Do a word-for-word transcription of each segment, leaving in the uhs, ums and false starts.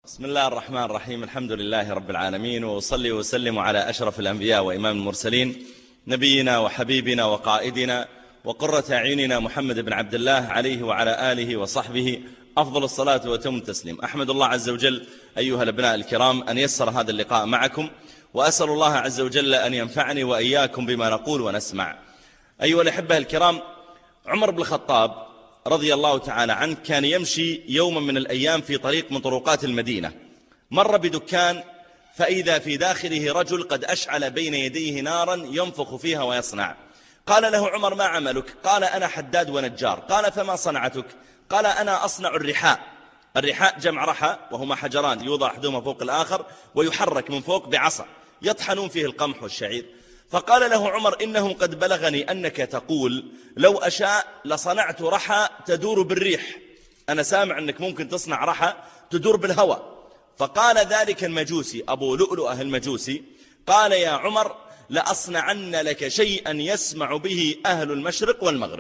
بسم الله الرحمن الرحيم. الحمد لله رب العالمين، وأصلي وسلم على أشرف الأنبياء وإمام المرسلين، نبينا وحبيبنا وقائدنا وقرة أعيننا محمد بن عبد الله، عليه وعلى آله وصحبه أفضل الصلاة وتم التسليم. أحمد الله عز وجل أيها الأبناء الكرام أن يسر هذا اللقاء معكم، وأسأل الله عز وجل أن ينفعني وإياكم بما نقول ونسمع. أيها الأحبة الكرام، عمر بن الخطاب رضي الله تعالى عنه كان يمشي يوما من الأيام في طريق من طرقات المدينة، مر بدكان فإذا في داخله رجل قد أشعل بين يديه نارا ينفخ فيها ويصنع. قال له عمر: ما عملك؟ قال: أنا حداد ونجار. قال: فما صنعتك؟ قال: أنا أصنع الرحاء. الرحاء جمع رحى، وهما حجران يوضع أحدهما فوق الآخر ويحرك من فوق بعصا يطحنون فيه القمح والشعير. فقال له عمر: إنه قد بلغني أنك تقول لو أشاء لصنعت رحى تدور بالريح. أنا سامع أنك ممكن تصنع رحى تدور بالهواء. فقال ذلك المجوسي أبو لؤلؤة المجوسي: قال يا عمر: لأصنعن لك شيئا يسمع به أهل المشرق والمغرب.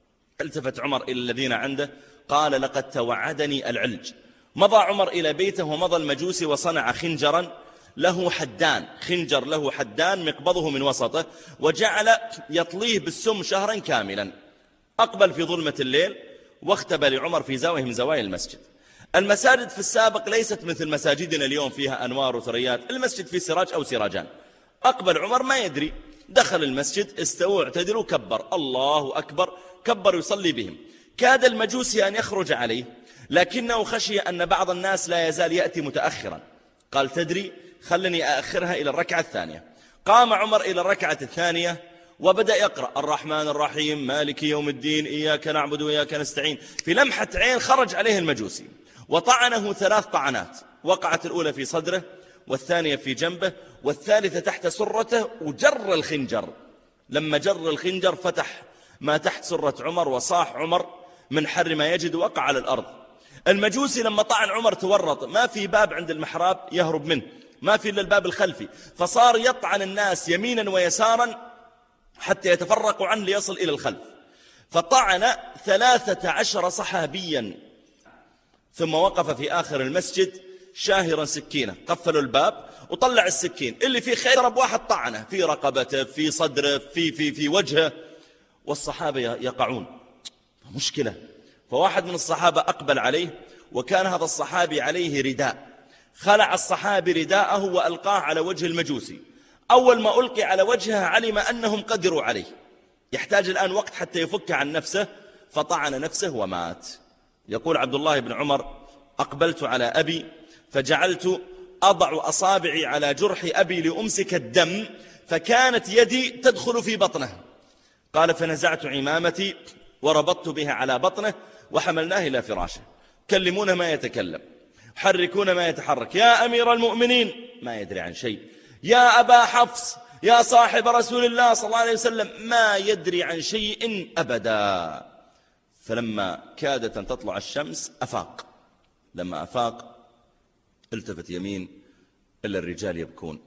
التفت عمر إلى الذين عنده قال: لقد توعدني العلج. مضى عمر إلى بيته ومضى المجوسي وصنع خنجرا له حدان، خنجر له حدان مقبضه من وسطه، وجعل يطليه بالسم شهرا كاملا. أقبل في ظلمة الليل واختبى لعمر في زاوية من زوايا المسجد. المساجد في السابق ليست مثل مساجدنا اليوم فيها أنوار وثريات، المسجد فيه سراج أو سراجان. أقبل عمر ما يدري، دخل المسجد استوى اعتدل وكبر الله أكبر، كبر يصلي بهم. كاد المجوسي أن يخرج عليه، لكنه خشي أن بعض الناس لا يزال يأتي متأخرا. قال: تدري، خلني أأخرها إلى الركعة الثانية. قام عمر إلى الركعة الثانية وبدأ يقرأ: الرحمن الرحيم مالك يوم الدين إياك نعبد وإياك نستعين. في لمحة عين خرج عليه المجوسي وطعنه ثلاث طعنات، وقعت الأولى في صدره، والثانية في جنبه، والثالثة تحت سرته، وجر الخنجر. لما جر الخنجر فتح ما تحت سرة عمر، وصاح عمر من حر ما يجد، وقع على الأرض. المجوسي لما طعن عمر تورط، ما في باب عند المحراب يهرب منه، ما في إلا الباب الخلفي، فصار يطعن الناس يمينا ويسارا حتى يتفرقوا عنه ليصل إلى الخلف. فطعن ثلاثة عشر صحابيا، ثم وقف في آخر المسجد شاهرا سكينة، قفلوا الباب وطلع السكين اللي فيه خير، ضرب واحد طعنه في رقبته، في صدره، في, في, في وجهه، والصحابة يقعون. مشكلة. فواحد من الصحابة أقبل عليه، وكان هذا الصحابي عليه رداء، خلع الصحابي رداءه وألقاه على وجه المجوسي. أول ما ألقي على وجهه علم أنهم قدروا عليه، يحتاج الآن وقت حتى يفك عن نفسه، فطعن نفسه ومات. يقول عبد الله بن عمر: أقبلت على أبي فجعلت أضع أصابعي على جرح أبي لأمسك الدم، فكانت يدي تدخل في بطنه. قال: فنزعت عمامتي وربطت بها على بطنه وحملناه إلى فراشه. كلمونه ما يتكلم، حركون ما يتحرك. يا أمير المؤمنين، ما يدري عن شيء. يا أبا حفص، يا صاحب رسول الله صلى الله عليه وسلم، ما يدري عن شيء أبدا. فلما كادت أن تطلع الشمس أفاق. لما أفاق التفت يمين إلا الرجال يبكون،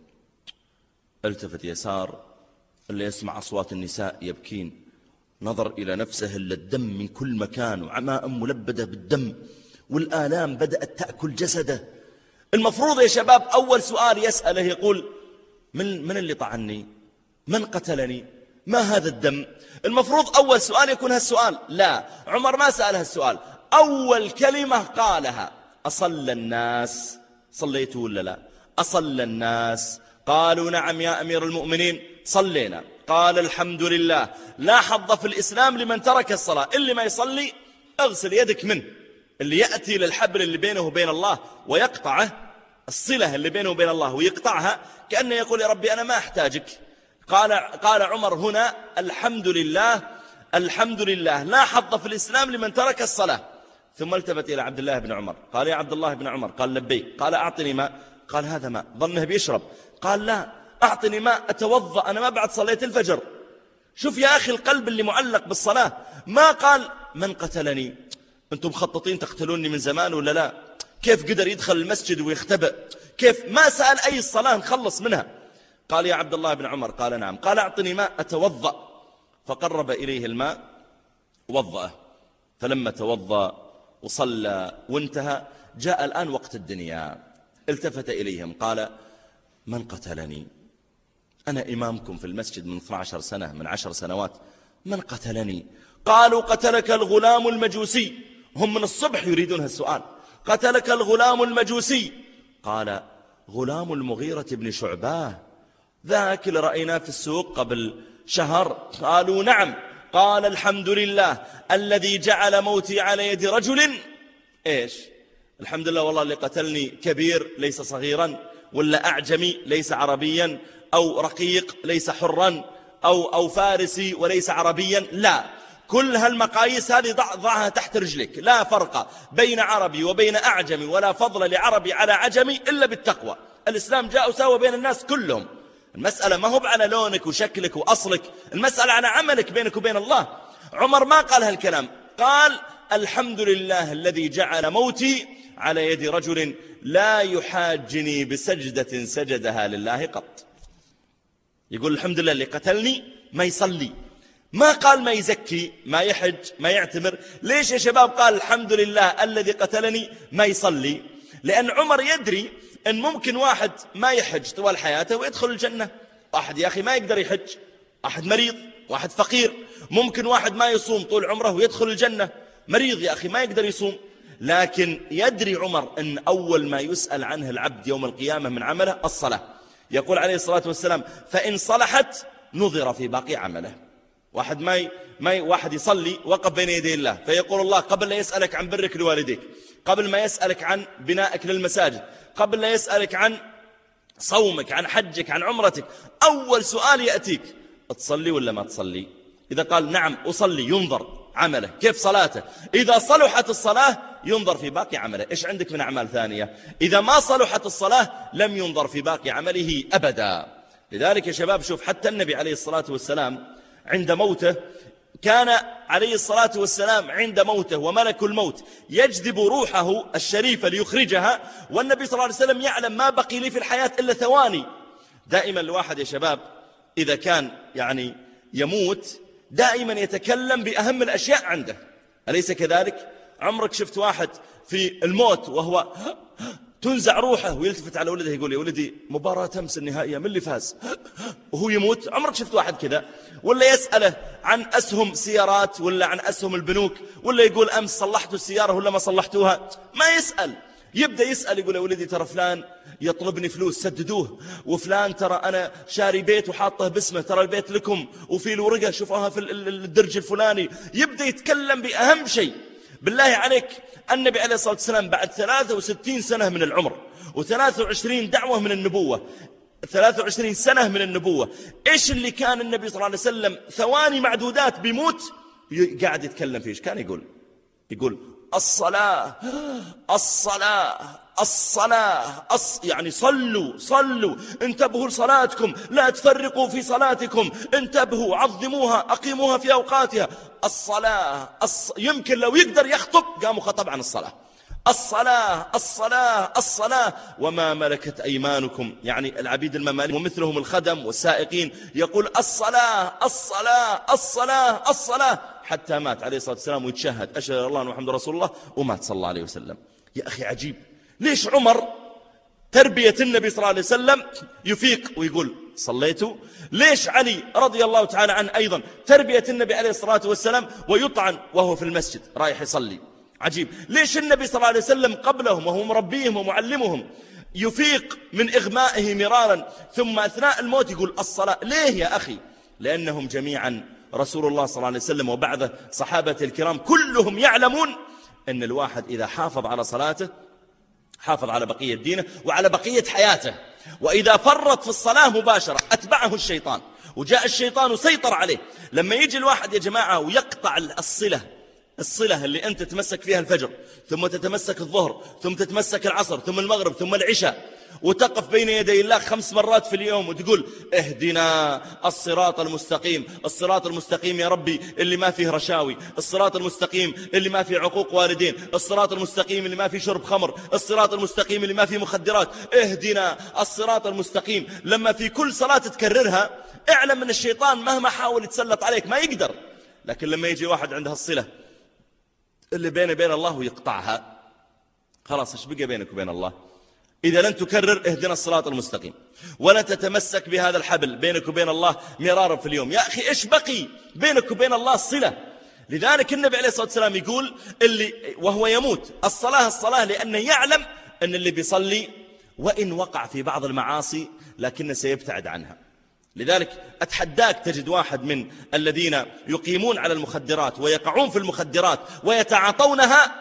التفت يسار إلا يسمع أصوات النساء يبكين، نظر إلى نفسه إلا الدم من كل مكان، وعماء ملبدة بالدم، والآلام بدأت تأكل جسده. المفروض يا شباب أول سؤال يسأله يقول: من, من اللي طعني؟ من قتلني؟ ما هذا الدم؟ المفروض أول سؤال يكون هالسؤال. لا، عمر ما سأل هالسؤال. أول كلمة قالها: أصلى الناس؟ صليت ولا لا؟ أصلى الناس؟ قالوا: نعم يا أمير المؤمنين صلينا. قال: الحمد لله، لا حظ في الإسلام لمن ترك الصلاة. اللي ما يصلي اغسل يدك منه. اللي يأتي للحبل اللي بينه وبين الله ويقطعه، الصلة اللي بينه وبين الله ويقطعها، كأنه يقول: يا ربي أنا ما أحتاجك. قال, قال عمر هنا: الحمد لله، الحمد لله، لا حظ في الإسلام لمن ترك الصلاة. ثم التفت إلى عبد الله بن عمر قال: يا عبد الله بن عمر. قال: لبيك. قال: أعطني ماء. قال: هذا ماء. ظنه بيشرب. قال: لا، أعطني ماء أتوضأ، أنا ما بعد صليت الفجر. شوف يا أخي القلب اللي معلق بالصلاة. ما قال: من قتلني؟ أنتم مخططين تقتلوني من زمان ولا لا؟ كيف قدر يدخل المسجد ويختبئ؟ كيف؟ ما سأل أي الصلاة نخلص منها. قال: يا عبد الله بن عمر. قال: نعم. قال: أعطني ماء أتوضأ. فقرب إليه الماء ووضأه. فلما توضأ وصلى وانتهى جاء الآن وقت الدنيا. التفت إليهم قال: من قتلني؟ أنا إمامكم في المسجد من اثنتي عشرة سنة، من عشر سنوات، من قتلني؟ قالوا: قتلك الغلام المجوسي. هم من الصبح يريدون هالسؤال. قتلك الغلام المجوسي. قال: غلام المغيرة بن شعبة، ذاك اللي رأيناه في السوق قبل شهر. قالوا: نعم. قال: الحمد لله الذي جعل موتي على يد رجل إيش؟ الحمد لله والله اللي قتلني كبير ليس صغيرا، ولا أعجمي ليس عربيا، أو رقيق ليس حرا، أو, أو فارسي وليس عربيا. لا، كل هالمقاييس هذه ضع ضعها تحت رجلك. لا فرق بين عربي وبين أعجمي، ولا فضل لعربي على عجمي إلا بالتقوى. الإسلام جاء وساوى بين الناس كلهم. المسألة ما هو على لونك وشكلك وأصلك، المسألة على عملك بينك وبين الله. عمر ما قال هالكلام، قال: الحمد لله الذي جعل موتي على يد رجل لا يحاجني بسجدة سجدها لله قط. يقول الحمد لله اللي قتلني ما يصلي، ما قال ما يزكي، ما يحج، ما يعتمر. ليش يا شباب قال الحمد لله الذي قتلني ما يصلي؟ لأن عمر يدري أن ممكن واحد ما يحج طوال حياته ويدخل الجنة. واحد يا أخي ما يقدر يحج، واحد مريض، واحد فقير. ممكن واحد ما يصوم طول عمره ويدخل الجنة، مريض يا أخي ما يقدر يصوم. لكن يدري عمر أن أول ما يسأل عنه العبد يوم القيامة من عمله الصلاة. يقول عليه الصلاة والسلام: فإن صلحت نظر في باقي عمله. واحد ما ي... ما ي... واحد يصلي وقف بين يدي الله، فيقول الله قبل لا يسألك عن برك لوالديك، قبل ما يسألك عن بنائك للمساجد، قبل لا يسألك عن صومك، عن حجك، عن عمرتك، أول سؤال يأتيك: تصلي ولا ما تصلي؟ إذا قال نعم أصلي ينظر عمله كيف صلاته. إذا صلحت الصلاة ينظر في باقي عمله، إيش عندك من أعمال ثانية؟ إذا ما صلحت الصلاة لم ينظر في باقي عمله أبدا. لذلك يا شباب شوف، حتى النبي عليه الصلاة والسلام عند موته كان عليه الصلاة والسلام عند موته وملك الموت يجذب روحه الشريفة ليخرجها، والنبي صلى الله عليه وسلم يعلم ما بقي لي في الحياة إلا ثواني. دائما الواحد يا شباب إذا كان يعني يموت دائما يتكلم بأهم الأشياء عنده، أليس كذلك؟ عمرك شفت واحد في الموت وهو تنزع روحه ويلتفت على ولده يقول: يا ولدي مباراة أمس النهائية من اللي فاز؟ وهو يموت. عمرك شفت واحد كذا؟ ولا يسأله عن أسهم سيارات ولا عن أسهم البنوك، ولا يقول أمس صلحتوا السيارة ولا ما صلحتوها؟ ما يسأل. يبدأ يسأل يقول: يا ولدي ترى فلان يطلبني فلوس سددوه، وفلان ترى أنا شاري بيت وحاطه باسمه، ترى البيت لكم وفي الورقة شوفوها في الدرج الفلاني. يبدأ يتكلم بأهم شيء. بالله عليك النبي عليه الصلاة والسلام بعد ثلاثة وستين سنة من العمر وثلاثة وعشرين دعوة من النبوة، ثلاثة وعشرين سنة من النبوة، إيش اللي كان النبي صلى الله عليه وسلم ثواني معدودات بيموت قاعد يتكلم فيه؟ كان يقول يقول الصلاة الصلاة الصلاة الص... يعني صلوا صلوا، انتبهوا لصلاتكم، لا تفرقوا في صلاتكم، انتبهوا عظموها أقيموها في أوقاتها. الصلاة الص... يمكن لو يقدر يخطب قاموا خطب عن الصلاة. الصلاة الصلاة الصلاة وما ملكت أيمانكم، يعني العبيد المماليك ومثلهم الخدم والسائقين، يقول الصلاة الصلاة الصلاة الصلاة حتى مات عليه الصلاة والسلام ويتشهد أشهد أن لا إله إلا الله محمد رسول الله، ومات صلى الله عليه وسلم. يا أخي عجيب، ليش عمر تربية النبي صلى الله عليه وسلم يفيق ويقول صليتوا؟ ليش علي رضي الله تعالى عنه أيضا تربية النبي عليه الصلاة والسلام ويطعن وهو في المسجد رايح يصلي؟ عجيب. ليش النبي صلى الله عليه وسلم قبلهم وهو مربيهم ومعلمهم يفيق من إغمائه مرارا ثم أثناء الموت يقول الصلاة؟ ليه يا أخي؟ لأنهم جميعا رسول الله صلى الله عليه وسلم وبعده صحابة الكرام كلهم يعلمون أن الواحد إذا حافظ على صلاته حافظ على بقية دينه وعلى بقية حياته، وإذا فرط في الصلاة مباشرة أتبعه الشيطان، وجاء الشيطان وسيطر عليه. لما يجي الواحد يا جماعة ويقطع الصلة الصلة اللي أنت تتمسك فيها الفجر، ثم تتمسك الظهر، ثم تتمسك العصر، ثم المغرب، ثم العشاء، وتقف بين يدي الله خمس مرات في اليوم وتقول اهدنا الصراط المستقيم، الصراط المستقيم يا ربي اللي ما فيه رشاوي، الصراط المستقيم اللي ما فيه عقوق والدين، الصراط المستقيم اللي ما فيه شرب خمر، الصراط المستقيم اللي ما فيه مخدرات، اهدنا الصراط المستقيم. لما في كل صلاة تكررها اعلم من الشيطان مهما حاول يتسلط عليك ما يقدر. لكن لما يجي واحد عندها الصلة اللي بينه بين الله ويقطعها خلاص ايش بقى بينك وبين الله؟ إذا لن تكرر اهدنا الصراط المستقيم ولا تتمسك بهذا الحبل بينك وبين الله مرارا في اليوم، يا أخي إيش بقي بينك وبين الله الصلة؟ لذلك النبي عليه الصلاة والسلام يقول اللي وهو يموت الصلاة الصلاة، لأنه يعلم أن اللي بيصلي وإن وقع في بعض المعاصي لكنه سيبتعد عنها. لذلك أتحداك تجد واحد من الذين يقيمون على المخدرات ويقعون في المخدرات ويتعاطونها،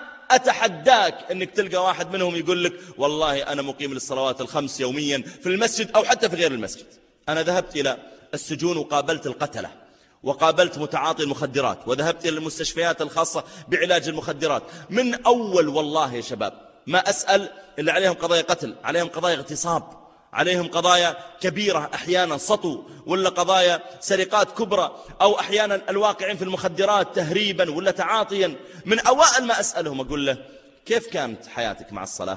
أتحداك أنك تلقى واحد منهم يقول لك والله أنا مقيم للصلوات الخمس يوميا في المسجد أو حتى في غير المسجد. أنا ذهبت إلى السجون وقابلت القتلة وقابلت متعاطي المخدرات وذهبت إلى المستشفيات الخاصة بعلاج المخدرات. من أول والله يا شباب ما أسأل اللي عليهم قضايا قتل، عليهم قضايا اغتصاب، عليهم قضايا كبيرة أحيانا سطو، ولا قضايا سرقات كبرى، أو أحيانا الواقعين في المخدرات تهريبا ولا تعاطيا. من أوائل ما أسألهم أقول له كيف كانت حياتك مع الصلاة؟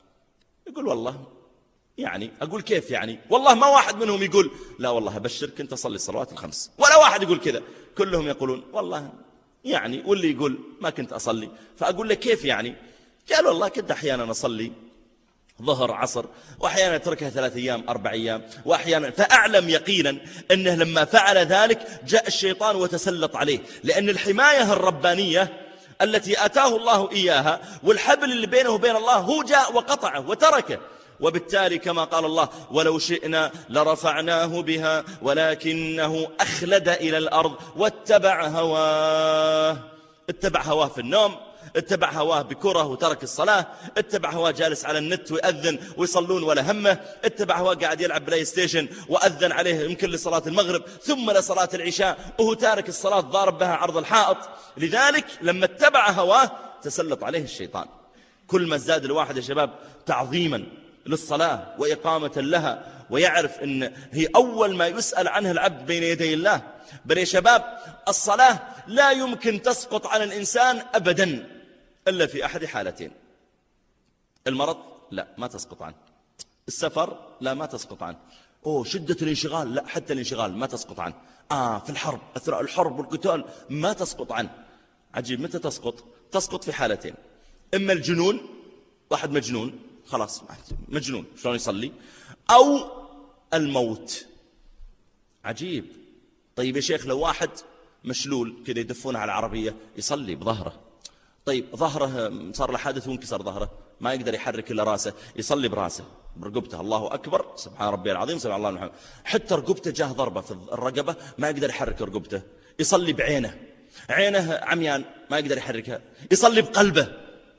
يقول والله يعني. أقول كيف يعني؟ والله ما واحد منهم يقول لا والله أبشر كنت أصلي الصلوات الخمس، ولا واحد يقول كذا، كلهم يقولون والله يعني، واللي يقول ما كنت أصلي. فأقول له كيف يعني؟ قال والله كنت أحيانا أصلي ظهر عصر، وأحيانا تركها ثلاث أيام أربع أيام، وأحيانا. فأعلم يقينا أنه لما فعل ذلك جاء الشيطان وتسلط عليه، لأن الحماية الربانية التي أتاه الله إياها والحبل اللي بينه وبين الله هو جاء وقطعه وتركه. وبالتالي كما قال الله ولو شئنا لرفعناه بها ولكنه أخلد إلى الأرض واتبع هواه. اتبع هواه في النوم، اتبع هواه بكره وترك الصلاة، اتبع هواه جالس على النت ويأذن ويصلون ولا همه، اتبع هواه قاعد يلعب بلاي ستيشن وأذن عليه يمكن لصلاة المغرب ثم لصلاة العشاء وهو تارك الصلاة ضارب بها عرض الحائط. لذلك لما اتبع هواه تسلط عليه الشيطان. كل ما ازداد الواحد يا شباب تعظيما للصلاة وإقامة لها ويعرف أن هي أول ما يسأل عنه العبد بين يدي الله. بل يا شباب الصلاة لا يمكن تسقط عن الإنسان أبدا إلا في أحد حالتين: المرض لا ما تسقط عنه، السفر لا ما تسقط عنه، أوه شدة الانشغال لا حتى الانشغال ما تسقط عنه، آه في الحرب أثناء الحرب والقتال ما تسقط عنه. عجيب متى تسقط؟ تسقط في حالتين: إما الجنون، واحد مجنون خلاص مجنون شلون يصلي، أو الموت. عجيب. طيب يا شيخ لو واحد مشلول كذا يدفونه على العربية يصلي بظهره، طيب ظهره صار له حادث وانكسر ظهره ما يقدر يحرك إلا راسه، يصلي براسه برقبته الله أكبر سبحان ربي العظيم سبحان الله محمد. حتى رقبته جاه ضربة في الرقبة ما يقدر يحرك رقبته، يصلي بعينه، عينه عميان ما يقدر يحركها، يصلي بقلبه،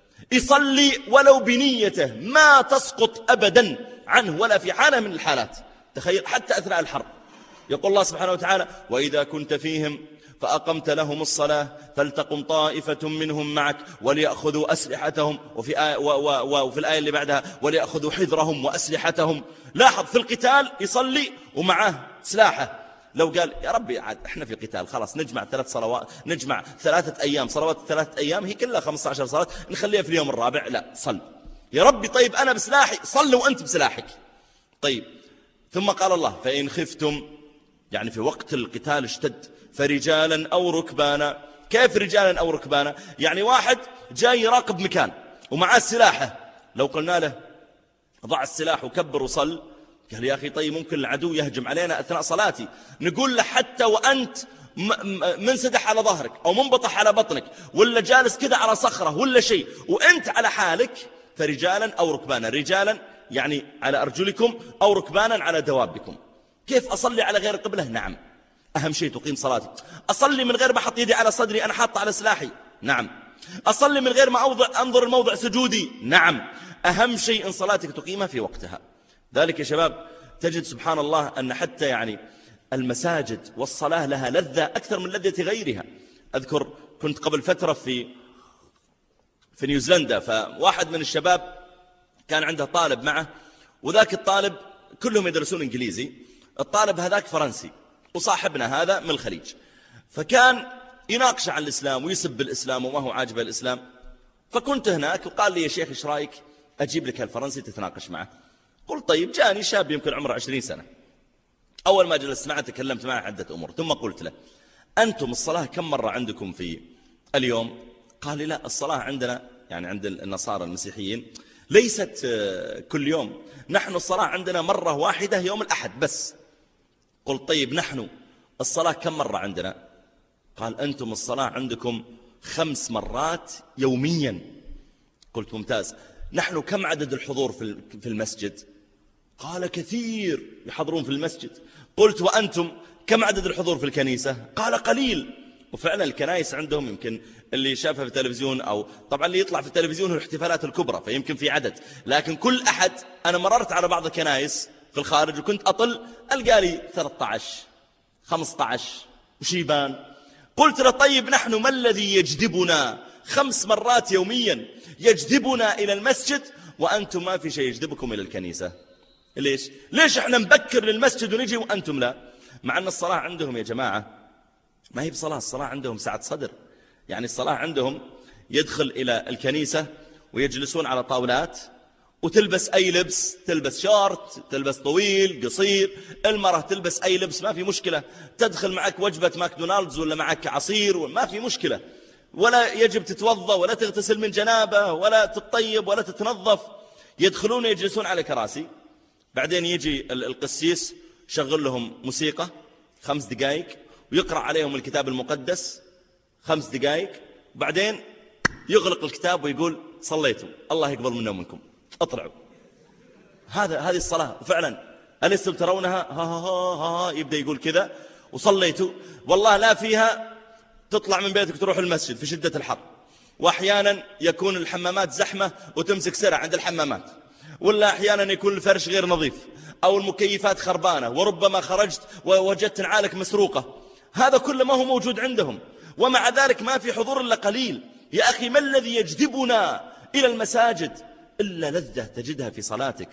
يصلي ولو بنيته ما تسقط أبدا عنه ولا في حالة من الحالات. تخيل حتى أثناء الحرب يقول الله سبحانه وتعالى وإذا كنت فيهم فأقمت لهم الصلاة فلتقم طائفة منهم معك وليأخذوا أسلحتهم، وفي, آية و و وفي الآية اللي بعدها وليأخذوا حذرهم وأسلحتهم. لاحظ في القتال يصلي ومعه سلاحه. لو قال يا ربي عاد احنا في قتال خلاص نجمع ثلاث صلوات، نجمع ثلاثة أيام صلوات ثلاثة أيام هي كلها خمسة عشر صلاة نخليها في اليوم الرابع، لا صل يا ربي. طيب أنا بسلاحي، صل وأنت بسلاحك. طيب ثم قال الله فإن خفتم، يعني في وقت القتال اشتد، فرجالا أو ركبانا. كيف رجالا أو ركبانا؟ يعني واحد جاي يراقب مكان ومعاه سلاحه، لو قلنا له ضع السلاح وكبر وصل، قال يا أخي طيب ممكن العدو يهجم علينا أثناء صلاتي. نقول له حتى وأنت منسدح على ظهرك أو منبطح على بطنك ولا جالس كده على صخرة ولا شيء وأنت على حالك، فرجالا أو ركبانا. رجالا يعني على أرجلكم، أو ركبانا على دوابكم. كيف أصلي على غير القبلة؟ نعم أهم شيء تقيم صلاتي. أصلي من غير ما أحط يدي على صدري أنا حاط على سلاحي؟ نعم. أصلي من غير ما أوضع أنظر الموضع سجودي؟ نعم. أهم شيء إن صلاتك تقيمها في وقتها. ذلك يا شباب تجد سبحان الله أن حتى يعني المساجد والصلاة لها لذة أكثر من لذة غيرها. أذكر كنت قبل فترة في في نيوزيلندا، فواحد من الشباب كان عنده طالب معه، وذاك الطالب كلهم يدرسون إنجليزي، الطالب هذاك فرنسي، وصاحبنا هذا من الخليج، فكان يناقش عن الإسلام ويسب الإسلام وما هو عاجب الإسلام. فكنت هناك وقال لي يا شيخ إيش رأيك أجيب لك هالفرنسي تتناقش معه؟ قلت طيب. جاني شاب يمكن عمره عشرين سنة، أول ما جلست معه تكلمت معه عدة أمور، ثم قلت له أنتم الصلاة كم مرة عندكم في اليوم؟ قال لي لا الصلاة عندنا يعني عند النصارى المسيحيين ليست كل يوم، نحن الصلاة عندنا مرة واحدة يوم الأحد بس. قلت طيب نحن الصلاة كم مرة عندنا؟ قال أنتم الصلاة عندكم خمس مرات يوميا. قلت ممتاز. نحن كم عدد الحضور في المسجد؟ قال كثير يحضرون في المسجد. قلت وأنتم كم عدد الحضور في الكنيسة؟ قال قليل. وفعلا الكنائس عندهم يمكن اللي شافها في التلفزيون، أو طبعا اللي يطلع في التلفزيون هو الاحتفالات الكبرى فيمكن في عدد، لكن كل أحد أنا مررت على بعض الكنائس في الخارج وكنت أطل ألقى لي ثلاثة عشر خمسة عشر وشيبان. قلت له طيب نحن ما الذي يجذبنا خمس مرات يوميا يجذبنا إلى المسجد وأنتم ما في شيء يجذبكم إلى الكنيسة؟ ليش؟ ليش احنا نبكر للمسجد ونجي وأنتم لا؟ مع أن الصلاة عندهم يا جماعة ما هي بصلاة، الصلاة عندهم سعة صدر. يعني الصلاة عندهم يدخل إلى الكنيسة ويجلسون على طاولات وتلبس أي لبس، تلبس شورت، تلبس طويل قصير، المرأة تلبس أي لبس ما في مشكلة، تدخل معك وجبة ماكدونالدز ولا معك عصير ما في مشكلة، ولا يجب تتوضأ ولا تغتسل من جنابة ولا تطيب ولا تتنظف. يدخلون يجلسون على كراسي، بعدين يجي القسيس شغل لهم موسيقى خمس دقائق ويقرأ عليهم الكتاب المقدس خمس دقائق، بعدين يغلق الكتاب ويقول صليتوا الله يقبل منا ومنكم اطلعوا. هذا هذه الصلاة. وفعلا ألستم ترونها؟ ها ها ها ها يبدأ يقول كذا وصليتوا. والله لا فيها تطلع من بيتك تروح المسجد في شدة الحر، وأحيانا يكون الحمامات زحمة وتمسك سرعة عند الحمامات، ولا أحيانا يكون الفرش غير نظيف أو المكيفات خربانة، وربما خرجت ووجدت نعالك مسروقة. هذا كله ما هو موجود عندهم، ومع ذلك ما في حضور إلا قليل. يا أخي ما الذي يجذبنا إلى المساجد إلا لذة تجدها في صلاتك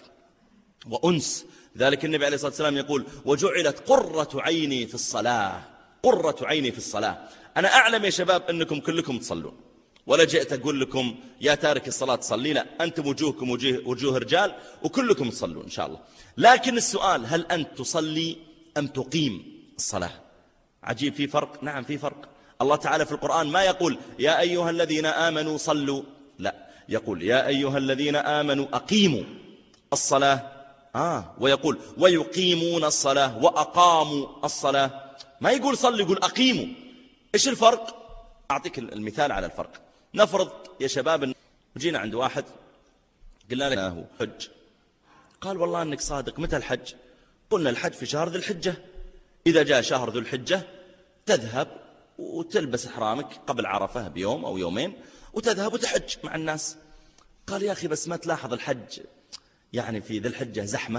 وأنس. ذلك النبي عليه الصلاة والسلام يقول وجعلت قرة عيني في الصلاة، قرة عيني في الصلاة. أنا أعلم يا شباب أنكم كلكم تصلون، ولا جئت أقول لكم يا تارك الصلاة تصلي، لا، أنتم وجوهكم وجوه, وجوه رجال وكلكم تصلون إن شاء الله. لكن السؤال هل أنت تصلي أم تقيم الصلاة؟ عجيب، في فرق. نعم في فرق. الله تعالى في القرآن ما يقول يا أيها الذين آمنوا صلوا، لا، يقول يا أيها الذين آمنوا أقيموا الصلاة، آه ويقول ويقيمون الصلاة وأقاموا الصلاة. ما يقول صلوا، يقول أقيموا. إيش الفرق؟ أعطيك المثال على الفرق. نفرض يا شباب جينا عند واحد قلنا له حج، قال والله أنك صادق، متى الحج؟ قلنا الحج في شهر ذي الحجة، إذا جاء شهر ذو الحجة تذهب وتلبس إحرامك قبل عرفة بيوم أو يومين وتذهب وتحج مع الناس. قال يا أخي بس ما تلاحظ الحج يعني في ذي الحجة زحمة؟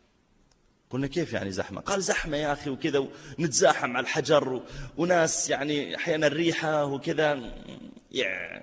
قلنا كيف يعني زحمة؟ قال زحمة يا أخي وكذا ونتزاحم على الحجر وناس يعني أحيانا الريحة وكذا. يعني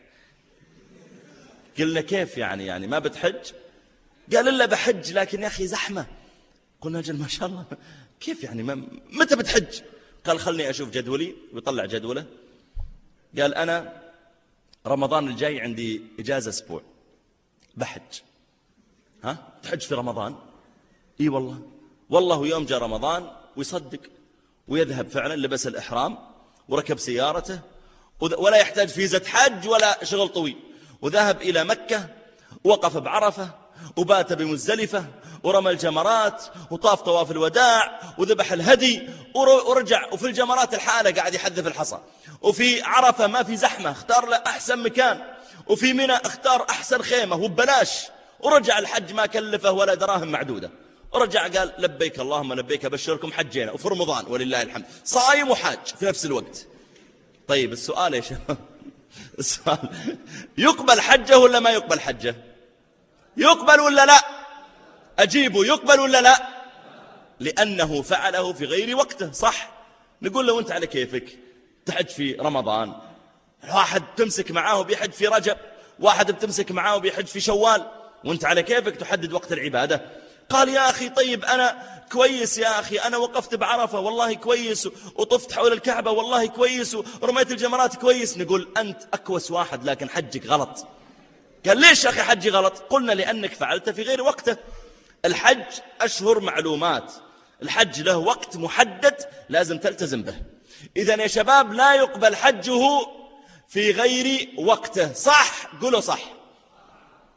قلنا كيف يعني يعني ما بتحج؟ قال إلا بحج لكن يا أخي زحمة. قلنا جل ما شاء الله كيف يعني ما متى بتحج؟ قال خلني أشوف جدولي، ويطلع جدوله. قال أنا رمضان الجاي عندي إجازة أسبوع بحج. ها تحج في رمضان؟ إي والله. والله يوم جاء رمضان ويصدق ويذهب فعلا، لبس الإحرام وركب سيارته ولا يحتاج فيزة حج ولا شغل طويل، وذهب إلى مكة، وقف بعرفة وبات بمزدلفة ورمى الجمرات وطاف طواف الوداع وذبح الهدي ورجع، وفي الجمرات الحالة قاعد يحذف الحصى، وفي عرفة ما في زحمة اختار له أحسن مكان، وفي منى اختار أحسن خيمة وببلاش، ورجع الحج ما كلفه ولا دراهم معدودة، ورجع قال لبيك اللهم لبيك أبشركم حجينا، وفي رمضان ولله الحمد صايم وحاج في نفس الوقت. طيب السؤال يا شباب، السؤال يقبل حجه ولا ما يقبل حجه؟ يقبل ولا لا؟ أجيبه يقبل ولا لا؟ لأنه فعله في غير وقته. صح؟ نقول له أنت على كيفك تحج في رمضان، واحد تمسك معاه بيحج في رجب، واحد بتمسك معاه بيحج في شوال، وانت على كيفك تحدد وقت العبادة. قال يا أخي طيب أنا كويس يا أخي، أنا وقفت بعرفة والله كويس، وطفت حول الكعبة والله كويس، ورميت الجمرات كويس. نقول أنت أكوس واحد لكن حجك غلط. قال ليش يا أخي حجي غلط؟ قلنا لأنك فعلت في غير وقته. الحج أشهر معلومات، الحج له وقت محدد لازم تلتزم به. إذن يا شباب لا يقبل حجه في غير وقته. صح؟ قولوا صح.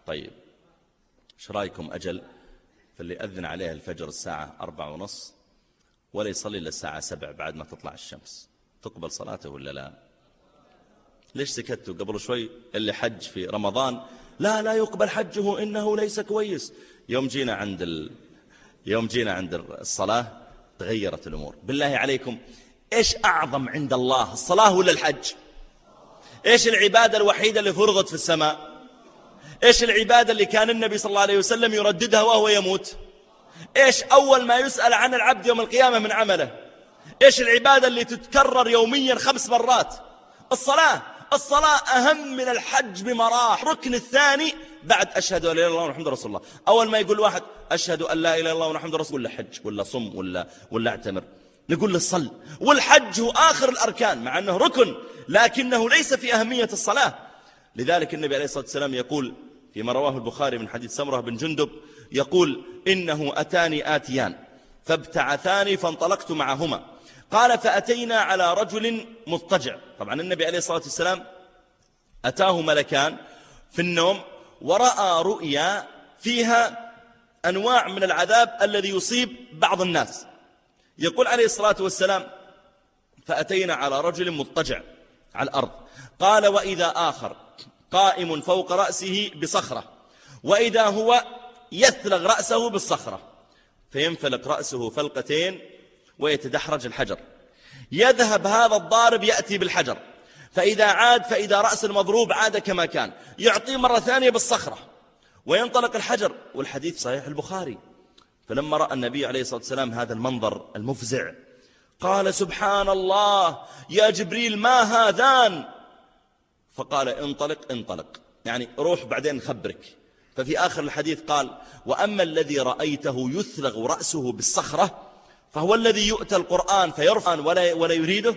طيب ايش رايكم أجل فاللي أذن عليها الفجر الساعة أربعة ونص ولا يصلي إلا الساعة سبع بعد ما تطلع الشمس، تقبل صلاته ولا لا؟ ليش سكتوا قبل شوي؟ اللي حج في رمضان لا لا يقبل حجه إنه ليس كويس. يوم جينا عند ال... يوم جينا عند الصلاة تغيرت الأمور. بالله عليكم إيش أعظم عند الله، الصلاة ولا الحج؟ إيش العبادة الوحيدة اللي فرضت في السماء؟ إيش العبادة اللي كان النبي صلى الله عليه وسلم يرددها وهو يموت؟ إيش أول ما يسأل عن العبد يوم القيامة من عمله؟ إيش العبادة اللي تتكرر يوميا خمس مرات؟ الصلاة. الصلاة أهم من الحج بمراحل. ركن الثاني بعد أشهد أن لا إله إلا الله محمد رسول الله. أول ما يقول واحد أشهد أن لا إله إلا الله محمد رسول الله، ولا حج ولا صم ولا ولا اعتمر، نقول له صل. والحج هو آخر الأركان مع أنه ركن لكنه ليس في أهمية الصلاة. لذلك النبي عليه الصلاة والسلام يقول فيما رواه البخاري من حديث سمرة بن جندب يقول إنه أتاني آتيان فابتعثاني فانطلقت معهما، قال فأتينا على رجل مضطجع. طبعا النبي عليه الصلاة والسلام أتاه ملكان في النوم ورأى رؤيا فيها أنواع من العذاب الذي يصيب بعض الناس. يقول عليه الصلاة والسلام فأتينا على رجل مضطجع على الأرض، قال وإذا آخر قائم فوق رأسه بصخرة، وإذا هو يثلغ رأسه بالصخرة فينفلق رأسه فلقتين ويتدحرج الحجر، يذهب هذا الضارب يأتي بالحجر، فإذا عاد فإذا رأس المضروب عاد كما كان، يعطيه مرة ثانية بالصخرة وينطلق الحجر. والحديث صحيح البخاري. فلما رأى النبي عليه الصلاة والسلام هذا المنظر المفزع قال سبحان الله يا جبريل ما هذان؟ فقال انطلق انطلق، يعني روح بعدين نخبرك. ففي آخر الحديث قال وأما الذي رأيته يثلغ رأسه بالصخرة فهو الذي يؤتى القرآن فيرفع ولا, ولا يريده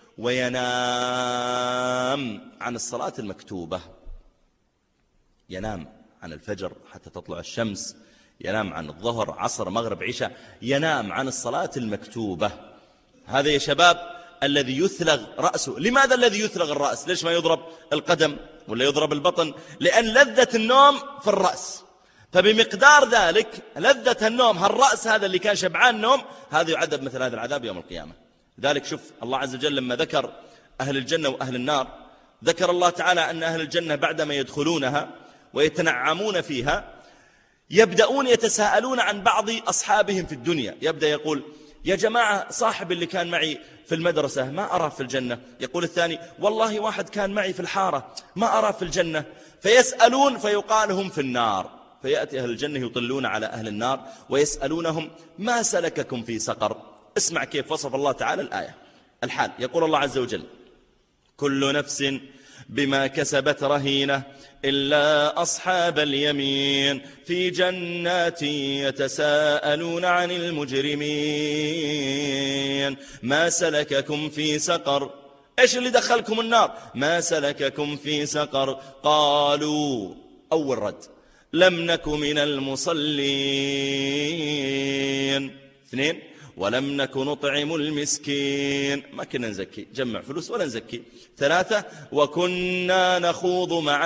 وينام عن الصلاة المكتوبة، ينام عن الفجر حتى تطلع الشمس، ينام عن الظهر عصر مغرب عشاء، ينام عن الصلاة المكتوبة. هذا يا شباب الذي يثلغ رأسه. لماذا الذي يثلغ الرأس؟ ليش ما يضرب القدم ولا يضرب البطن؟ لأن لذة النوم في الرأس، فبمقدار ذلك لذة النوم هالرأس هذا اللي كان شبعان نوم هذا يعذب مثل هذا العذاب يوم القيامة. ذلك شوف الله عز وجل لما ذكر أهل الجنة وأهل النار ذكر الله تعالى أن أهل الجنة بعدما يدخلونها ويتنعمون فيها يبدأون يتساءلون عن بعض أصحابهم في الدنيا. يبدأ يقول يا جماعة صاحب اللي كان معي في المدرسة ما أراه في الجنة، يقول الثاني والله واحد كان معي في الحارة ما أراه في الجنة، فيسألون فيقال هم في النار، فيأتي أهل الجنة يطلون على أهل النار ويسألونهم ما سلككم في سقر. اسمع كيف وصف الله تعالى الآية الحال. يقول الله عز وجل كل نفس بما كسبت رهينة إلا أصحاب اليمين في جنات يتساءلون عن المجرمين ما سلككم في سقر. إيش اللي دخلكم النار؟ ما سلككم في سقر قالوا أول رد لم نك من المصلين، اثنين ولم نك نطعم المسكين، ما كنا نزكي جمع فلوس ولا نزكي، ثلاثة وكنا نخوض مع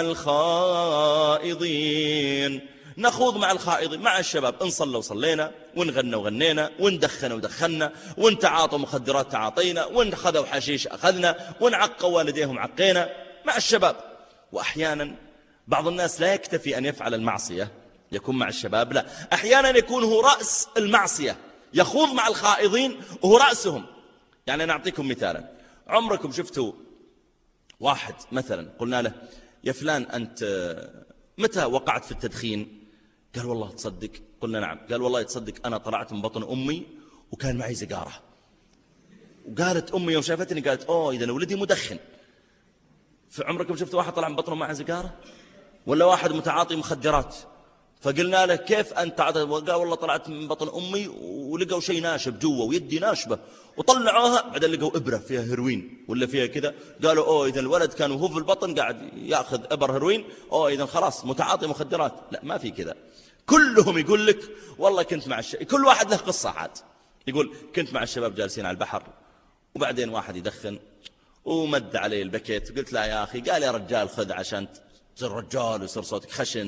الخائضين، نخوض مع الخائضين مع الشباب، إن صلوا وصلينا ونغنى وغنينا وندخن ودخنا ونتعاطوا مخدرات تعاطينا ونخذوا حشيش أخذنا ونعقوا والديهم عقينا مع الشباب. وأحيانا بعض الناس لا يكتفي أن يفعل المعصية يكون مع الشباب، لا أحيانا يكون هو رأس المعصية يخوض مع الخائضين وهو رأسهم. يعني أنا أعطيكم مثالا، عمركم شفتوا واحد مثلا قلنا له يا فلان أنت متى وقعت في التدخين؟ قال والله تصدق. قلنا نعم. قال والله تصدق أنا طلعت من بطن أمي وكان معي سيجارة، وقالت أمي يوم شافتني قالت أوه إذا ولدي مدخن. فعمركم شفتوا واحد طلع من بطنه معه سيجارة؟ ولا واحد متعاطي مخدرات فقلنا له كيف أنت؟ قال والله طلعت من بطن أمي ولقوا شيء ناشب جوا ويدي ناشبة وطلعوها، بعدين لقوا إبرة فيها هيروين ولا فيها كذا، قالوا أوه إذا الولد كان وهو في البطن قاعد يأخذ إبر هيروين، أوه إذا خلاص متعاطي مخدرات. لا ما في كذا. كلهم يقول لك والله كنت مع الشباب، كل واحد له قصة عاد. يقول كنت مع الشباب جالسين على البحر وبعدين واحد يدخن ومد عليه البكيت، قلت لا يا أخي، قال يا رجال خذ عشان تصير رجال ويصير صوتك خشن،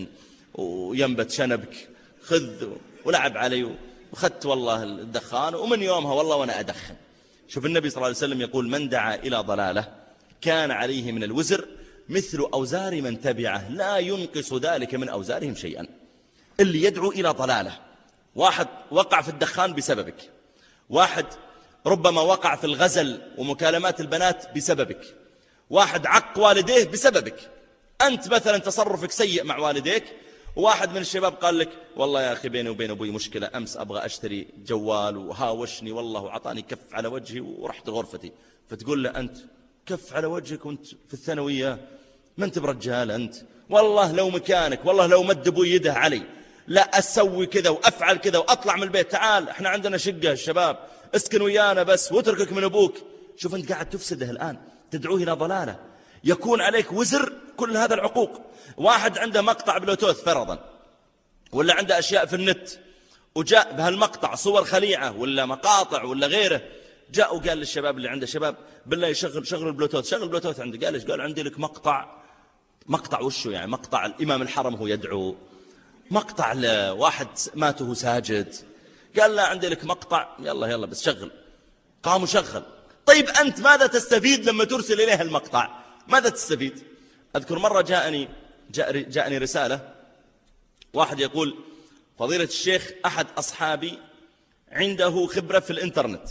وينبت شنبك، خذ، ولعب علي وخدت والله الدخان، ومن يومها والله وأنا أدخن. شوف النبي صلى الله عليه وسلم يقول: من دعا إلى ضلالة كان عليه من الوزر مثل أوزار من تبعه لا ينقص ذلك من أوزارهم شيئا. اللي يدعو إلى ضلالة، واحد وقع في الدخان بسببك، واحد ربما وقع في الغزل ومكالمات البنات بسببك، واحد عق والديه بسببك، أنت مثلا تصرفك سيء مع والديك، واحد من الشباب قال لك: والله يا أخي بيني وبين أبوي مشكلة، أمس أبغى أشتري جوال وهاوشني والله وعطاني كف على وجهي ورحت غرفتي. فتقول له: أنت كف على وجهك وانت في الثانوية، ما انت برجال أنت، والله لو مكانك، والله لو مد أبوي يده علي لا أسوي كذا وأفعل كذا وأطلع من البيت، تعال احنا عندنا شقة الشباب اسكن ويانا بس وتركك من أبوك. شوف أنت قاعد تفسده الآن، تدعوه إلى ضلالة، يكون عليك وزر كل هذا العقوق. واحد عنده مقطع بلوتوث فرضا، ولا عنده أشياء في النت، وجاء بهالمقطع صور خليعة ولا مقاطع ولا غيره، جاء وقال للشباب اللي عنده: شباب بالله يشغل شغل البلوتوث، شغل البلوتوث عنده. قال: إيش؟ قال: عندي لك مقطع. مقطع وشو يعني؟ مقطع الإمام الحرم هو يدعو، مقطع لواحد مات وهو ساجد. قال: لا عندي لك مقطع، يلا يلا بس شغل. قام وشغل. طيب أنت ماذا تستفيد لما ترسل إليها المقطع؟ ماذا تستفيد؟ أذكر مرة جاءني جاء جاءني رسالة، واحد يقول: فضيلة الشيخ، أحد أصحابي عنده خبرة في الإنترنت،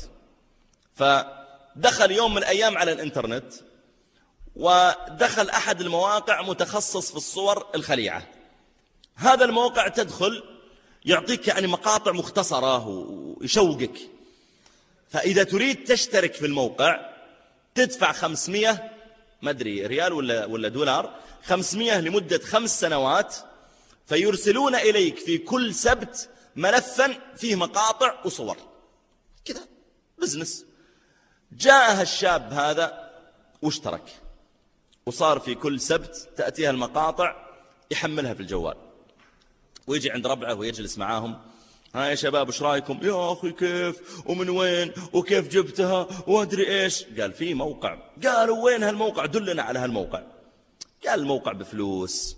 فدخل يوم من الأيام على الإنترنت ودخل أحد المواقع متخصص في الصور الخليعة. هذا الموقع تدخل يعطيك يعني مقاطع مختصرة ويشوقك، فإذا تريد تشترك في الموقع تدفع خمسمية ما أدري ريال ولا ولا دولار، خمسمية لمدة خمس سنوات، فيرسلون إليك في كل سبت ملفا فيه مقاطع وصور كذا، بزنس. جاءها الشاب هذا واشترك، وصار في كل سبت تأتيها المقاطع يحملها في الجوال، ويجي عند ربعه ويجلس معاهم: ها يا شباب ايش رايكم؟ يا أخي كيف ومن وين وكيف جبتها وادري إيش. قال: في موقع. قالوا: وين هالموقع؟ دلنا على هالموقع. قال: الموقع بفلوس،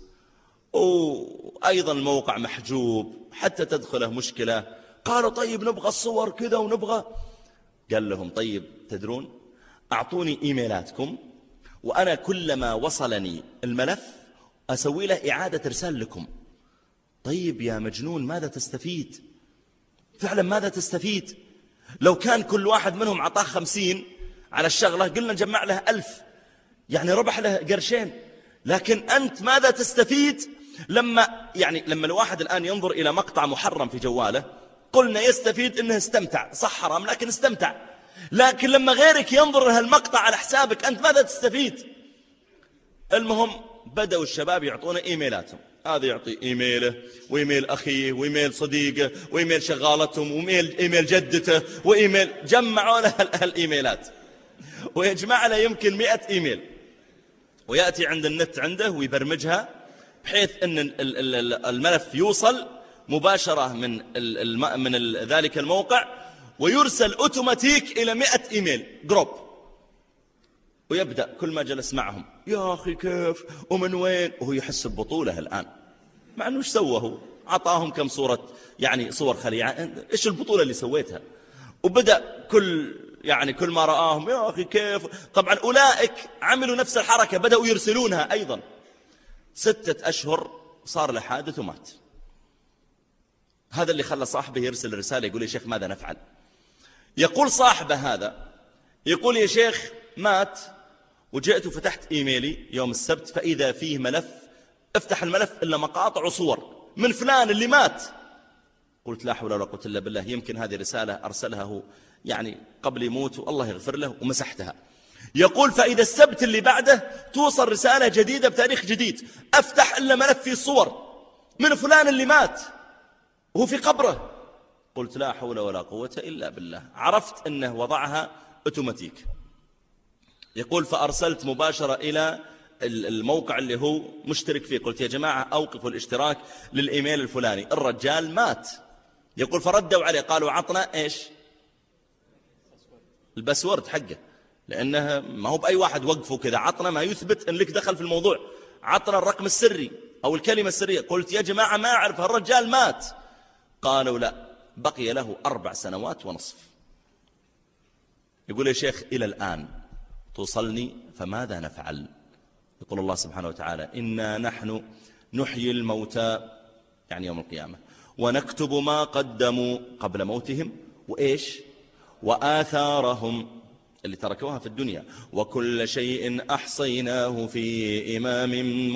وأيضا الموقع محجوب، حتى تدخله مشكلة. قالوا: طيب نبغى الصور كذا ونبغى. قال لهم: طيب تدرون، أعطوني إيميلاتكم، وأنا كلما وصلني الملف أسوي له إعادة إرسال لكم. طيب يا مجنون، ماذا تستفيد؟ فعلا ماذا تستفيد؟ لو كان كل واحد منهم عطاه خمسين على الشغلة قلنا نجمع له ألف، يعني ربح له قرشين. لكن أنت ماذا تستفيد لما يعني لما الواحد الآن ينظر إلى مقطع محرم في جواله؟ قلنا يستفيد إنه استمتع، صح حرام لكن استمتع. لكن لما غيرك ينظر لها المقطع على حسابك أنت ماذا تستفيد؟ المهم بدأوا الشباب يعطون إيميلاتهم، هذا يعطي إيميله وإيميل أخيه وإيميل صديقه وإيميل شغالتهم وإيميل إيميل جدته وإيميل، جمعوا له الإيميلات، ويجمع له يمكن مئة إيميل، ويأتي عند النت عنده ويبرمجها بحيث أن الملف يوصل مباشرة من من ذلك الموقع، ويرسل أوتوماتيك إلى مئة إيميل جروب. ويبدأ كل ما جلس معهم: يا أخي كيف ومن وين، وهو يحس ببطولة الآن، مع أنه إيش سواه؟ عطاهم كم صورة يعني صور خليعة، إيش البطولة اللي سويتها؟ وبدأ كل يعني كل ما رآهم: يا أخي كيف. طبعا أولئك عملوا نفس الحركة، بدأوا يرسلونها أيضا. ستة أشهر صار له حادث ومات. هذا اللي خلى صاحبه يرسل رسالة يقول: يا شيخ ماذا نفعل؟ يقول صاحبه هذا، يقول: يا شيخ مات، وجئت وفتحت إيميلي يوم السبت فإذا فيه ملف، افتح الملف إلا مقاطع وصور من فلان اللي مات. قلت: لا حول ولا قوة إلا بالله، يمكن هذه رسالة أرسلها هو يعني قبل يموت والله يغفر له، ومسحتها. يقول: فإذا السبت اللي بعده توصل رسالة جديدة بتاريخ جديد، أفتح إلا ملف فيه صور من فلان اللي مات وهو في قبره. قلت: لا حول ولا قوة إلا بالله. عرفت أنه وضعها أوتوماتيك. يقول: فأرسلت مباشرة إلى الموقع اللي هو مشترك فيه، قلت: يا جماعة أوقفوا الاشتراك للإيميل الفلاني. الرجال مات. يقول: فردوا عليه قالوا: عطنا إيش؟ الباسورد حقه، لأنه ما هو بأي واحد وقفوا كذا، عطنا ما يثبت أن لك دخل في الموضوع، عطنا الرقم السري. أو الكلمة السرية. قلت يا جماعة ما أعرف، الرجال مات. قالوا لا، بقي له أربع سنوات ونصف. يقول يا شيخ إلى الآن توصلني، فماذا نفعل؟ يقول الله سبحانه وتعالى إنا نحن نحيي الموتى، يعني يوم القيامة، ونكتب ما قدموا قبل موتهم، وإيش؟ وآثارهم اللي تركوها في الدنيا، وكل شيء أحصيناه في إمام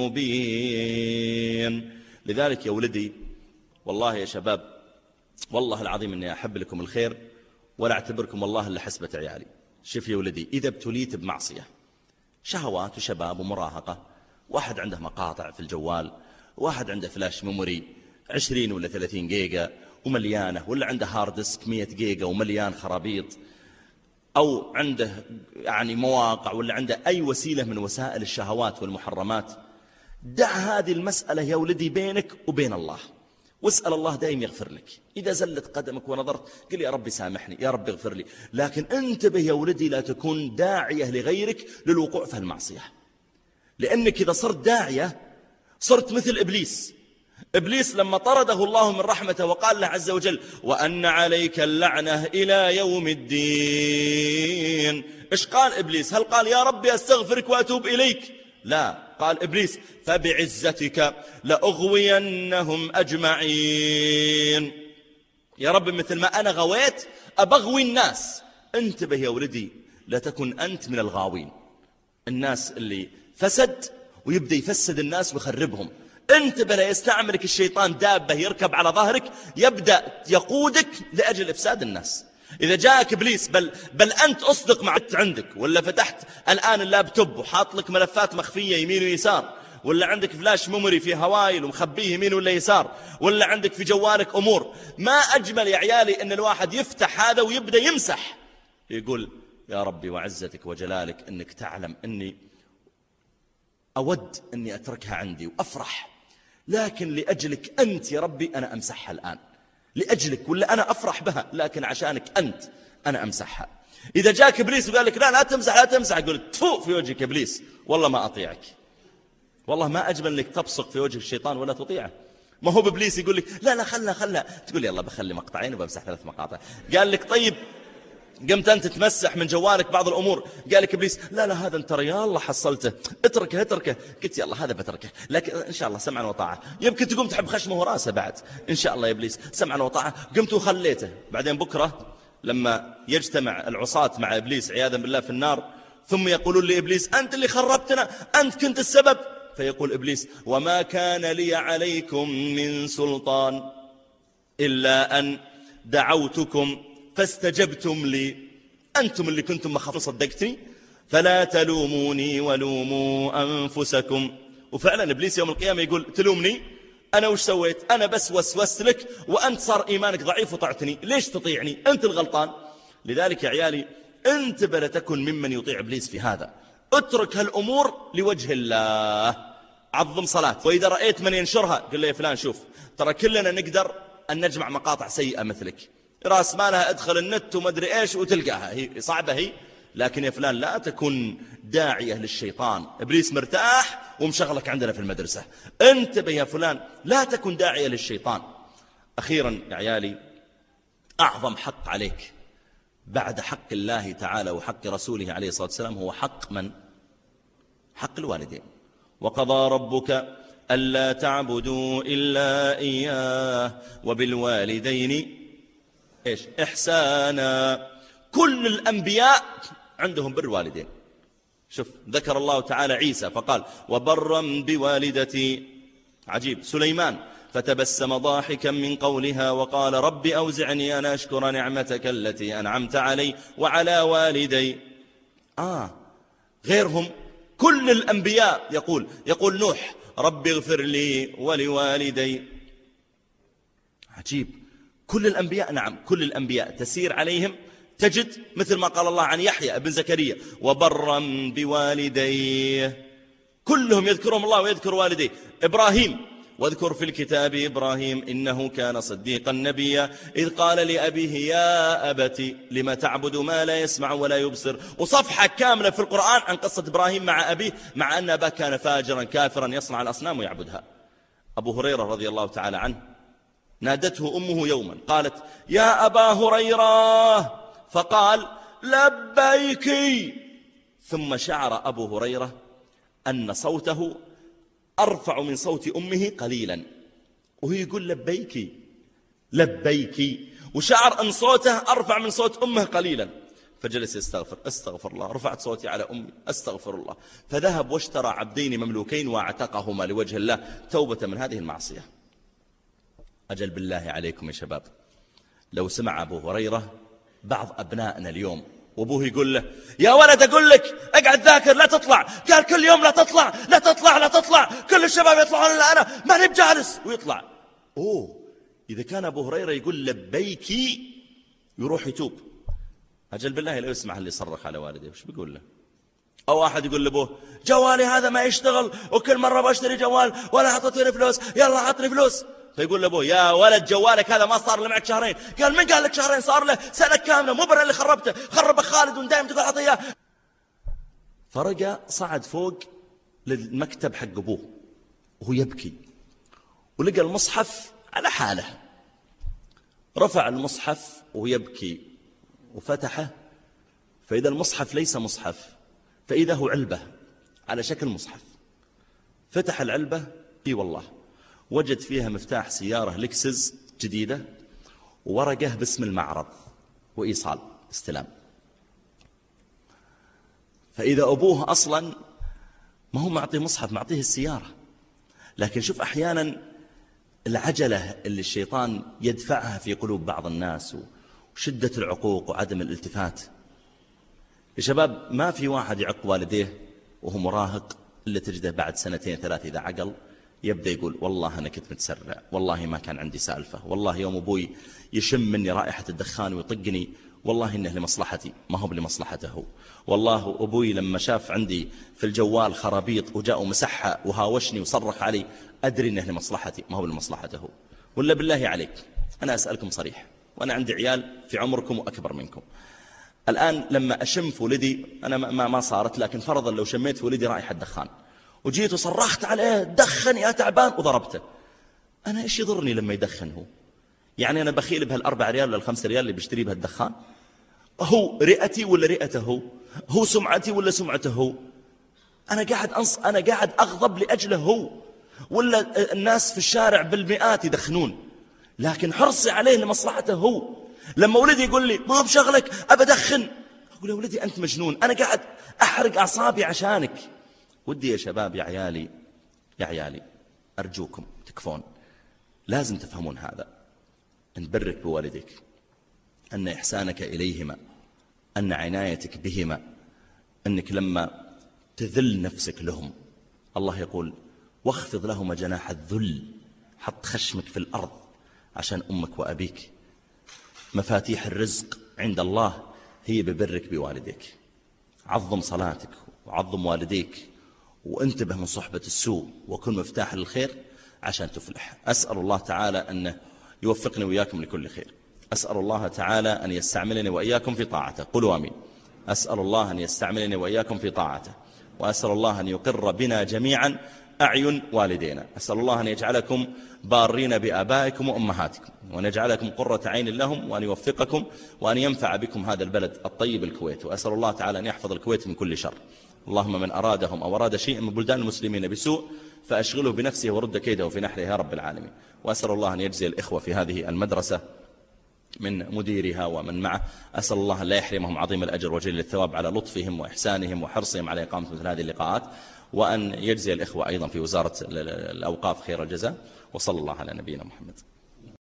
مبين. لذلك يا ولدي، والله يا شباب، والله العظيم أني أحب لكم الخير ولا أعتبركم والله اللي حسبة عيالي. شوف يا ولدي، إذا ابتليت بمعصية، شهوات وشباب ومراهقة، واحد عنده مقاطع في الجوال، واحد عنده فلاش ميموري عشرين ولا ثلاثين جيجا ومليانة، ولا عنده هارد ديسك مية جيجا ومليان خرابيط، أو عنده يعني مواقع، ولا عنده أي وسيلة من وسائل الشهوات والمحرمات. دع هذه المسألة يا ولدي بينك وبين الله، واسأل الله دائم يغفر لك. إذا زلت قدمك ونظرت قل يا ربي سامحني، يا ربي اغفر لي، لكن انتبه يا ولدي لا تكون داعية لغيرك للوقوع في المعصية. لأنك إذا صرت داعية صرت مثل إبليس. إبليس لما طرده الله من رحمته وقال له عز وجل وأن عليك اللعنة إلى يوم الدين، إيش قال إبليس؟ هل قال يا ربي أستغفرك وأتوب إليك؟ لا، قال إبليس فبعزتك لأغوينهم أجمعين. يا رب مثل ما أنا غويت أبغوي الناس. انتبه يا ولدي لا تكن أنت من الغاوين، الناس اللي فسد ويبدأ يفسد الناس ويخربهم. انتبه لا يستعملك الشيطان دابة يركب على ظهرك يبدأ يقودك لأجل إفساد الناس. إذا جاءك إبليس بل, بل أنت أصدق مع عندك، ولا فتحت الآن اللابتوب وحاط لك ملفات مخفية يمين ويسار، ولا عندك فلاش ميموري في هوايل ومخبيه يمين ولا يسار، ولا عندك في جوالك أمور، ما أجمل يا عيالي أن الواحد يفتح هذا ويبدأ يمسح، يقول يا ربي وعزتك وجلالك أنك تعلم أني أود أني أتركها عندي وأفرح، لكن لأجلك أنت يا ربي أنا أمسحها الآن، لأجلك، ولا أنا أفرح بها لكن عشانك أنت أنا أمسحها. إذا جاك إبليس وقال لك لا لا تمسح لا تمسح، يقول تفو في وجهك إبليس، والله ما أطيعك. والله ما أجمل لك تبصق في وجه الشيطان ولا تطيعه. ما هو بإبليس يقول لك لا لا خلنا خلنا، تقول يلا بخلي مقطعين وبمسح ثلاث مقاطع. قال لك طيب قمت أنت تمسح من جوالك بعض الأمور، قال لك إبليس لا لا هذا أنت يا الله حصلته، اتركه اتركه. قلت يلا هذا بتركه، لكن إن شاء الله سمعا وطاعة. يمكن تقوم تحب خشمه وراسه بعد، إن شاء الله يا إبليس سمعا وطاعة. قمت وخليته. بعدين بكرة لما يجتمع العصاة مع إبليس عياذا بالله في النار، ثم يقولون لإبليس أنت اللي خربتنا، أنت كنت السبب. فيقول إبليس وما كان لي عليكم من سلطان إلا أن دعوتكم فاستجبتم لي، أنتم اللي كنتم مخافين صدقتني، فلا تلوموني ولوموا أنفسكم. وفعلا إبليس يوم القيامة يقول تلومني أنا وش سويت؟ أنا بس وسوست لك وأنت صار إيمانك ضعيف وطعتني، ليش تطيعني؟ أنت الغلطان. لذلك يا عيالي انتبه لا تكن ممن يطيع إبليس في هذا. اترك هالأمور لوجه الله، عظم صلاة. وإذا رأيت من ينشرها قل له يا فلان شوف ترى كلنا نقدر أن نجمع مقاطع سيئة مثلك، راس مالها ادخل النت وما ادري ايش وتلقاها، هي صعبة هي، لكن يا فلان لا تكن داعية للشيطان. إبليس مرتاح ومشغلك عندنا في المدرسة، انتبه يا فلان لا تكن داعية للشيطان. أخيرا يا عيالي، أعظم حق عليك بعد حق الله تعالى وحق رسوله عليه الصلاة والسلام هو حق من؟ حق الوالدين. وقضى ربك ألا تعبدوا إلا إياه وبالوالدين إيش؟ إحسانا. كل الأنبياء عندهم بر والدين. شوف ذكر الله تعالى عيسى فقال وبرا بوالدتي. عجيب. سليمان فتبسم ضاحكا من قولها وقال رب أوزعني أن أشكر نعمتك التي أنعمت علي وعلى والدي. آه غيرهم كل الأنبياء يقول يقول نوح رب اغفر لي ولوالدي. عجيب. كل الأنبياء، نعم كل الأنبياء تسير عليهم تجد مثل ما قال الله عن يحيى ابن زكريا وبرا بوالديه، كلهم يذكرهم الله ويذكر والديه. إبراهيم واذكر في الكتاب إبراهيم إنه كان صديقا نبيا إذ قال لأبيه يا أبت لما تعبد ما لا يسمع ولا يبصر. وصفحة كاملة في القرآن عن قصة إبراهيم مع أبيه، مع أن أباه كان فاجرا كافرا يصنع الأصنام ويعبدها. أبو هريرة رضي الله تعالى عنه نادته أمه يوما قالت يا أبا هريرة، فقال لبيك. ثم شعر أبو هريرة أن صوته أرفع من صوت أمه قليلا، وهي يقول لبيك لبيك، وشعر أن صوته أرفع من صوت أمه قليلا، فجلس يستغفر استغفر الله، رفعت صوتي على أمي استغفر الله، فذهب واشترى عبدين مملوكين واعتقهما لوجه الله توبة من هذه المعصية. أجل بالله عليكم يا شباب، لو سمع أبو هريرة بعض أبنائنا اليوم وأبوه يقول له يا ولد أقول لك اقعد ذاكر لا تطلع، قال كل يوم لا تطلع لا تطلع لا تطلع، كل الشباب يطلعون إلا أنا ماني بجالس، ويطلع. أوه، إذا كان أبو هريرة يقول لبيك يروح يتوب. أجل بالله لو يسمع اللي يصرخ على والده وش بيقول له؟ أو أحد يقول لأبوه جوالي هذا ما يشتغل وكل مرة بشتري جوال ولا حطيتني فلوس، يلا عطني فلوس. فيقول لأبوه يا ولد جوالك هذا ما صار له معك شهرين. قال من قال لك شهرين؟ صار له سنة كاملة، مو أنا اللي خربته، خربه خالد ودائما تقول عطيه. فرجع صعد فوق للمكتب حق أبوه وهو يبكي، ولقى المصحف على حاله، رفع المصحف وهو يبكي وفتحه، فإذا المصحف ليس مصحف، فإذا هو علبة على شكل مصحف. فتح العلبة، اي والله وجد فيها مفتاح سيارة لكسس جديدة وورقة باسم المعرض وإيصال استلام. فإذا أبوه أصلا ما هو معطيه مصحف، معطيه السيارة. لكن شوف أحيانا العجلة اللي الشيطان يدفعها في قلوب بعض الناس وشدة العقوق وعدم الالتفات. يا شباب ما في واحد يعق والديه وهو مراهق إلا تجده بعد سنتين ثلاث إذا عقل يبدأ يقول والله أنا كنت متسرع، والله ما كان عندي سالفة، والله يوم أبوي يشم مني رائحة الدخان ويطقني والله إنه لمصلحتي ما هو لمصلحته هو، والله أبوي لما شاف عندي في الجوال خرابيط وجاء ومسحها وهاوشني وصرخ علي أدري إنه لمصلحتي ما هو لمصلحته هو. ولا بالله عليك أنا أسألكم صريح، وأنا عندي عيال في عمركم وأكبر منكم، الآن لما أشم في ولدي أنا ما, ما صارت، لكن فرضا لو شميت في ولدي رائحة دخان وجيت وصرخت عليه دخن يا تعبان وضربته، أنا إيش يضرني لما يدخن هو؟ يعني أنا بخيل بهالأربع ريال ولا الخمسة ريال اللي بيشتري بها الدخان؟ هو رئتي ولا رئته هو؟ هو سمعتي ولا سمعته هو؟ أنا قاعد أنص أنا قاعد أغضب لأجله هو، ولا الناس في الشارع بالمئات يدخنون، لكن حرصي عليه لمصلحته هو. لما ولدي يقول لي ما بشغلك أبدخن، أقول يا ولدي أنت مجنون، أنا قاعد أحرق أعصابي عشانك. ودي يا شباب يا عيالي يا عيالي أرجوكم تكفون، لازم تفهمون هذا، أن برك بوالديك، أن إحسانك إليهما، أن عنايتك بهما، أنك لما تذل نفسك لهم، الله يقول واخفض لهما جناح الذل، حط خشمك في الأرض عشان أمك وأبيك. مفاتيح الرزق عند الله هي ببرك بوالديك. عظم صلاتك وعظم والديك وانتبه من صحبة السوء وكن مفتاح للخير عشان تفلح. أسأل الله تعالى أن يوفقني وإياكم لكل خير. أسأل الله تعالى أن يستعملني وإياكم في طاعته. قولوا آمين. أسأل الله أن يستعملني وإياكم في طاعته، وأسأل الله أن يقر بنا جميعا أعين والدينا. أسأل الله أن يجعلكم بارين بآبائكم وأمهاتكم، وأن يجعلكم قرة عين لهم، وأن يوفقكم وأن ينفع بكم هذا البلد الطيب الكويت. وأسأل الله تعالى أن يحفظ الكويت من كل شر. اللهم من أرادهم أو أراد شيئا من بلدان المسلمين بسوء فأشغله بنفسه ورد كيده في نحره يا رب العالمين. وأسأل الله أن يجزي الإخوة في هذه المدرسة من مديرها ومن معه، أسأل الله أن لا يحرمهم عظيم الأجر وجل الثواب على لطفهم وإحسانهم وحرصهم على إقامة مثل هذه اللقاءات، وأن يجزي الإخوة أيضا في وزارة الأوقاف خير الجزاء. وصلى الله على نبينا محمد.